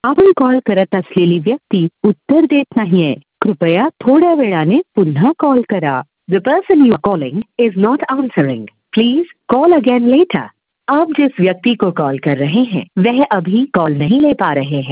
आपण कॉल करत असलेली व्यक्ती उत्तर देत नाहीये. कृपया थोड्या वेळाने पुन्हा कॉल करा. The person you are calling is not answering. Please call again later. आप जिस व्यक्ति को कॉल कर रहे हैं वह अभी कॉल नहीं ले पा रहे हैं.